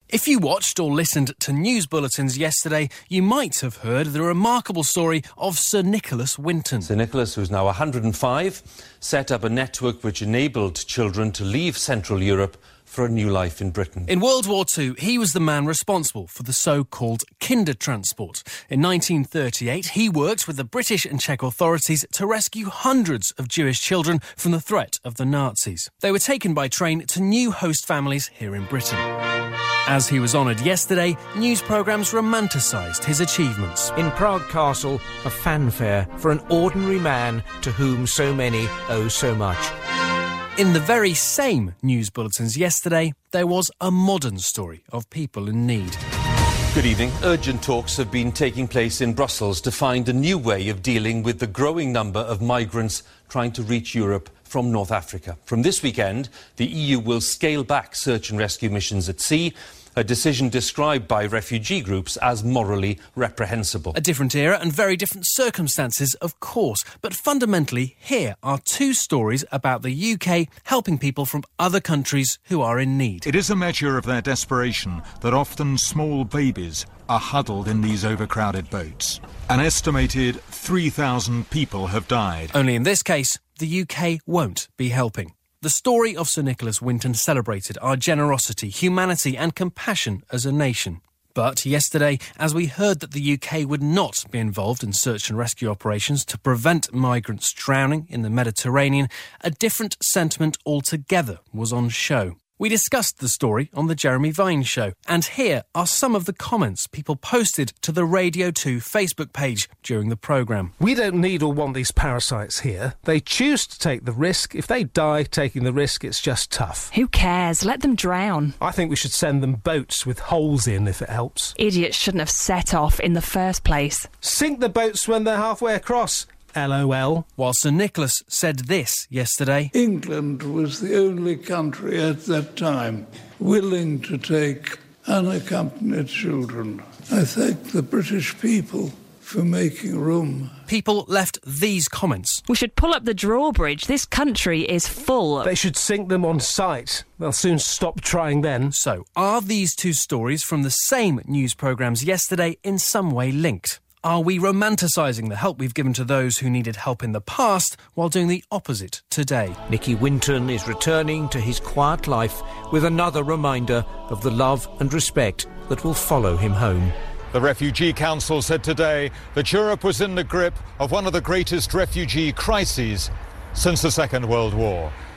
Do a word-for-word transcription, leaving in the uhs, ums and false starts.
If you watched or listened to news bulletins yesterday, you might have heard the remarkable story of Sir Nicholas Winton. Sir Nicholas, who's now one hundred and five, set up a network which enabled children to leave Central Europe for a new life in Britain. In World War Two, he was the man responsible for the so-called Kindertransport. In nineteen thirty-eight, he worked with the British and Czech authorities to rescue hundreds of Jewish children from the threat of the Nazis. They were taken by train to new host families here in Britain. As he was honoured yesterday, news programmes romanticised his achievements. In Prague Castle, a fanfare for an ordinary man to whom so many owe so much. In the very same news bulletins yesterday, there was a modern story of people in need. Good evening. Urgent talks have been taking place in Brussels to find a new way of dealing with the growing number of migrants trying to reach Europe from North Africa. From this weekend, the E U will scale back search and rescue missions at sea, a decision described by refugee groups as morally reprehensible. A different era and very different circumstances, of course. But fundamentally, here are two stories about the U K helping people from other countries who are in need. It is a measure of their desperation that often small babies are huddled in these overcrowded boats. An estimated three thousand people have died. Only in this case, the U K won't be helping. The story of Sir Nicholas Winton celebrated our generosity, humanity and compassion as a nation. But yesterday, as we heard that the U K would not be involved in search and rescue operations to prevent migrants drowning in the Mediterranean, a different sentiment altogether was on show. We discussed the story on the Jeremy Vine Show, and here are some of the comments people posted to the Radio two Facebook page during the programme. We don't need or want these parasites here. They choose to take the risk. If they die taking the risk, it's just tough. Who cares? Let them drown. I think we should send them boats with holes in if it helps. Idiots shouldn't have set off in the first place. Sink the boats when they're halfway across. LOL. While Sir Nicholas said this yesterday. England was the only country at that time willing to take unaccompanied children. I thank the British people for making room. People left these comments. We should pull up the drawbridge. This country is full. They should sink them on sight. They'll soon stop trying then. So, are these two stories from the same news programmes yesterday in some way linked? Are we romanticising the help we've given to those who needed help in the past while doing the opposite today? Nicky Winton is returning to his quiet life with another reminder of the love and respect that will follow him home. The Refugee Council said today that Europe was in the grip of one of the greatest refugee crises since the Second World War.